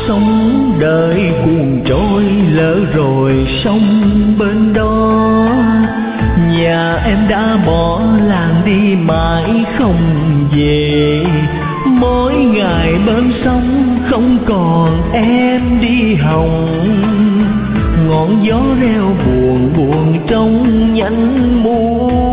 sống đời cuồng trôi, lỡ rồi sông bên đó. Nhà em đã bỏ làng đi mãi không về, mỗi ngày bên sông không còn em đi hồng. Ngọn gió reo buồn buồn trong nhánh muôn